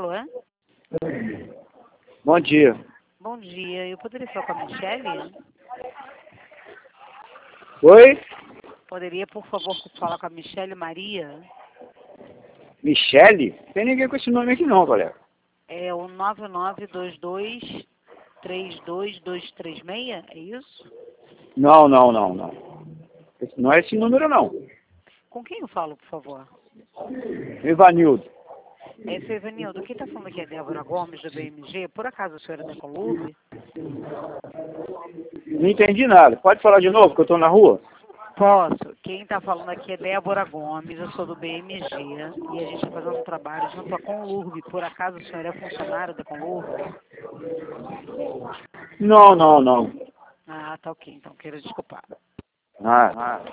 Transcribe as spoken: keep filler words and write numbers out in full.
Alô, é? Bom dia. Bom dia. Eu poderia falar com a Michele? Oi? Poderia, por favor, falar com a Michele Maria? Michele? Tem ninguém com esse nome aqui não, colega. É o nove nove dois dois, três dois dois três seis, é isso? Não, não, não, não. Esse- Não é esse número não. Com quem eu falo, por favor? Ivanildo. É, seu Evanildo, quem está falando aqui é Débora Gomes, do B M G. Por acaso a senhora é da Colurbe? Não entendi nada. Pode falar de novo que eu estou na rua? Posso. Quem está falando aqui é Débora Gomes, eu sou do B M G e a gente está fazendo um trabalho junto à Conlurb. Por acaso a senhora é funcionário da Conlurb? Não, não, não. Ah, tá ok, então quero desculpar. Ah, ah.